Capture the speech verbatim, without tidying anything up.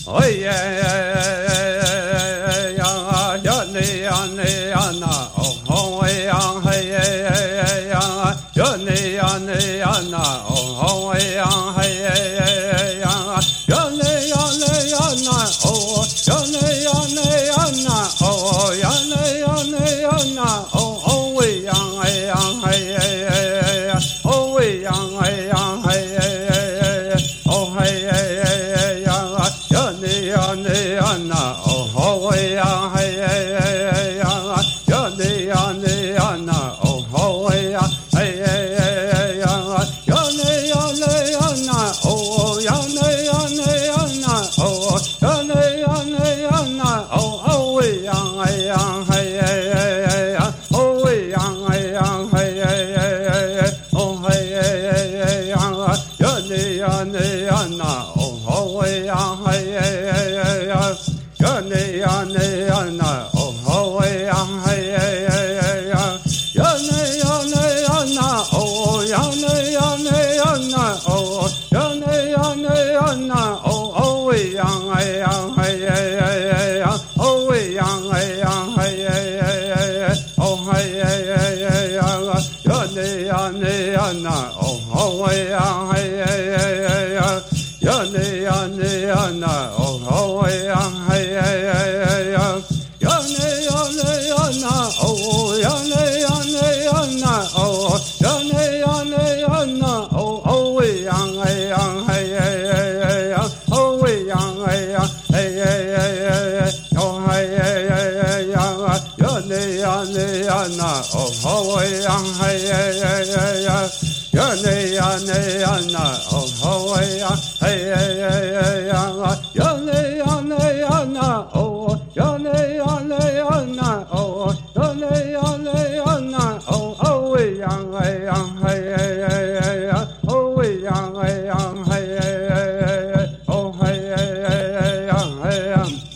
Oi ya ya ya ni ya ni ya na oh oh ya hey ya ya ya ni ya ni ya na oh oh ya hey ya ya ya ni ya ni ya na oh ya ni ya ni ya na oh ya ni ya ni ya na oh oh ya ya hey ya oh ya ya hey ya oh hey ya ya ni ya na oh oh ya hey ya ya ni ya ni ya na oh oh ya hey ya ya ni ya ni ya na oh ya ni ya ni ya na oh ya ni ya ni ya na oh oh ya ya hey ya oh ya ya hey ya oh hey ya ya ni ya ni ya na oh oh ya hey ya ya ni ya ni ya na oh oh ya hey ya ya ni ya ni ya na oh ya ni ya ni ya na oh ya ni ya ni ya na oh oh ya ya hey ya oh ya ya hey ya oh hey ya ya ni ya ni ya na oh oh ya hey ya ya ni ya ni ya na oh oh ya hey ya ya ni ya ni ya na oh ya ni ya ni ya na oh ya ni ya ni ya na oh oh ya ya hey ya oh ya ya hey ya oh hey ya ya ni ya ni ya na oh oh ya hey ya ya ni ya ni ya na oh oh ya hey ya ya ni ya ni ya na oh ya ni ya ni ya na oh ya ni ya ni ya na oh oh ya ya hey ya oh ya ya hey oh hey ya hey